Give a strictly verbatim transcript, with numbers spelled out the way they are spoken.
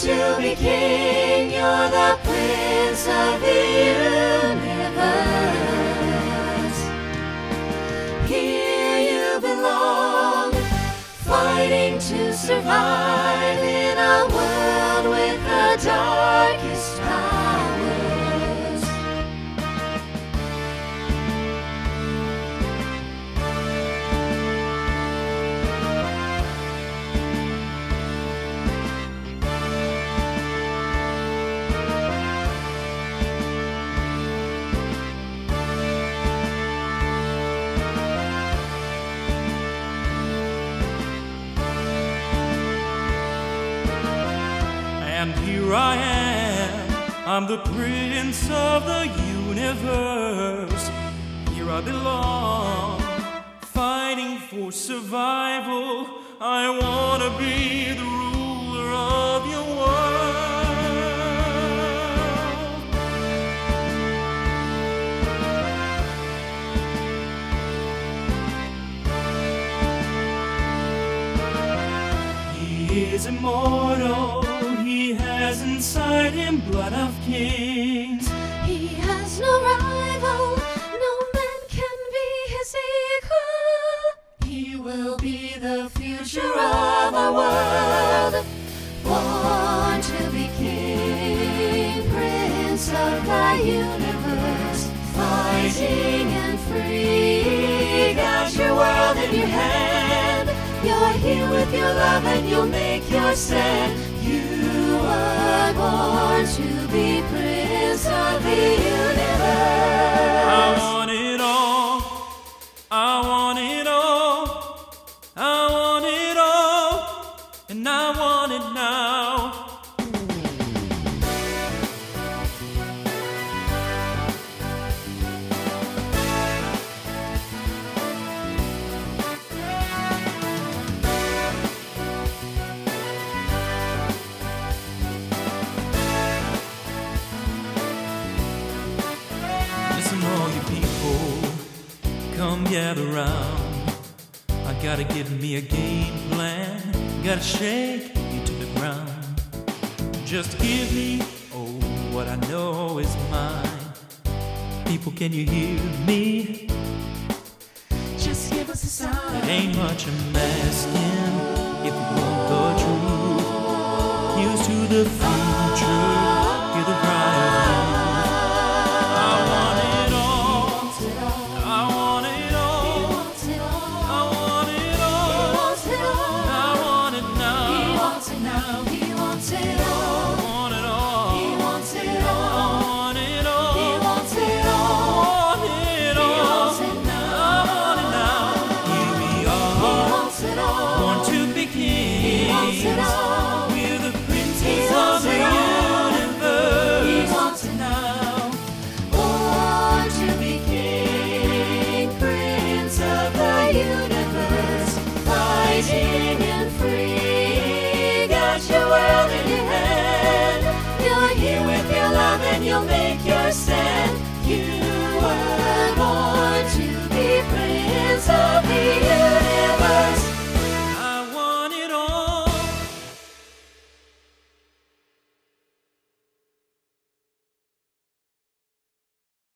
to be king. You're the Prince of the universe. Here you belong, fighting to survive in a world with the darkest powers. And here I am, I'm the Prince of the universe. Here I belong, fighting for survival. I wanna be the ruler of your world. He is immortal. He has inside him blood of kings. He has no rival, no man can be his equal. He will be the future of our world, born to be king, Prince of the universe, fighting and free. Got your world in your hand. You're here with your love and you'll make your stand. You were born to be Prince of the universe. I want it all, I want it all, I want it all, and I want it now. All you people, come gather round. I gotta give me a game plan. Gotta shake you to the ground. Just give me, oh, what I know is mine. People, can you hear me? Just give us a sign. It ain't much I'm asking if you want the truth. Here's to the future, hear the